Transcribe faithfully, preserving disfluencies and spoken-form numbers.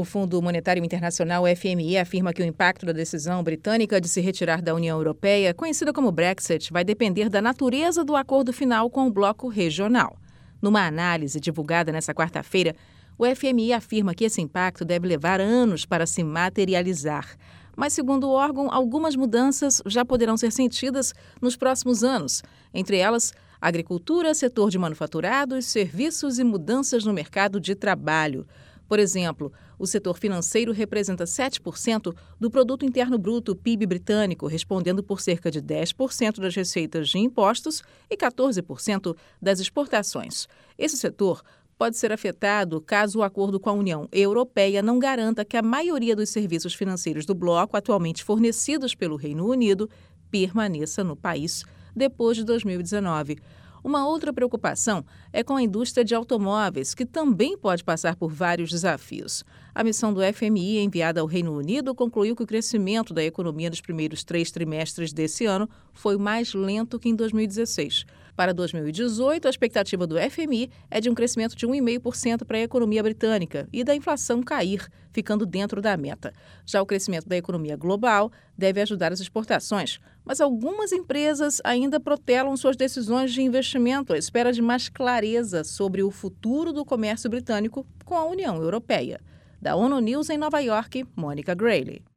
O Fundo Monetário Internacional, F M I, afirma que o impacto da decisão britânica de se retirar da União Europeia, conhecida como Brexit, vai depender da natureza do acordo final com o bloco regional. Numa análise divulgada nesta quarta-feira, o F M I afirma que esse impacto deve levar anos para se materializar. Mas, segundo o órgão, algumas mudanças já poderão ser sentidas nos próximos anos, entre elas agricultura, setor de manufaturados, serviços e mudanças no mercado de trabalho. Por exemplo, o setor financeiro representa sete por cento do Produto Interno Bruto, P I B britânico, respondendo por cerca de dez por cento das receitas de impostos e quatorze por cento das exportações. Esse setor pode ser afetado caso o acordo com a União Europeia não garanta que a maioria dos serviços financeiros do bloco atualmente fornecidos pelo Reino Unido permaneça no país depois de dois mil e dezenove. Uma outra preocupação é com a indústria de automóveis, que também pode passar por vários desafios. A missão do F M I enviada ao Reino Unido concluiu que o crescimento da economia nos primeiros três trimestres desse ano foi mais lento que em dois mil e dezesseis. Para dois mil e dezoito, a expectativa do F M I é de um crescimento de um vírgula cinco por cento para a economia britânica e da inflação cair, ficando dentro da meta. Já o crescimento da economia global deve ajudar as exportações, mas algumas empresas ainda protelam suas decisões de investimento à espera de mais clareza sobre o futuro do comércio britânico com a União Europeia. Da ONU News em Nova York, Mônica Grayle.